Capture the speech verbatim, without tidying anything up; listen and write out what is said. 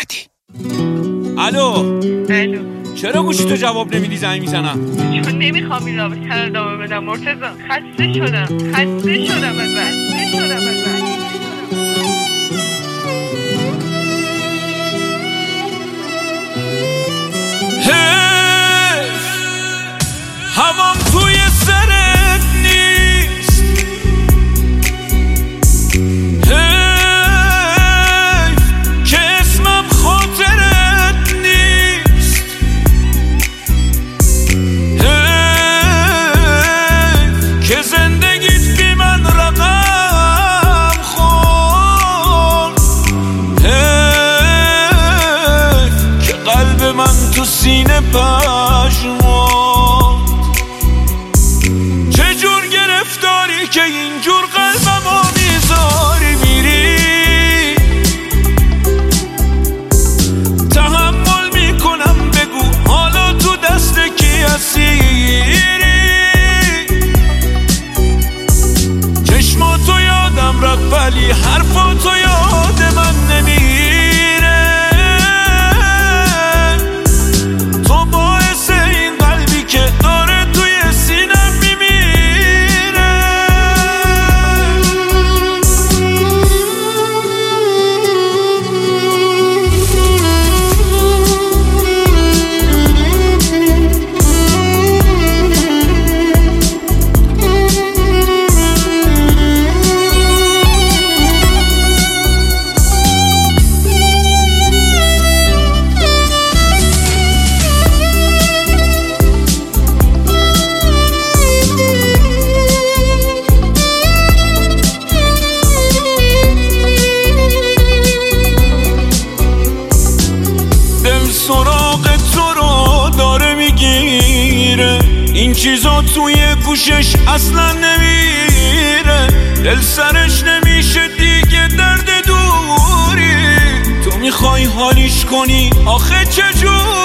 اومدی. الو الو، چرا گوشی تو جواب نمیدی؟ زنگ میزنم چون نمیخوام این رابطه رو ادامه بدم مرتضی. خسته شدم خسته شدم ازت خسته شدم ازت حیف هوام توی سرت نیست، حیف که اسمم خاطرت نیست، حیف که زندگیت بی من رقم خورد، حیف که قلب من تو سینه پژمرد. چجور گرفتاری که اینجور قلبمو میذاری میری؟ تحمل میکنم بگو حالا تو دست کی اسیری؟ چشماتو یادم رفت ولی حرفاتو یاد من نمیره. تو باعث این قلبی که داره توی سینم میمیره. دل سراغ تو رو داره میگیره، این چیزا توی گوشش اصلا نمیره. دل سرش نمیشه دیگه درد دوری، تو میخوای حالیش کنی آخه چجور؟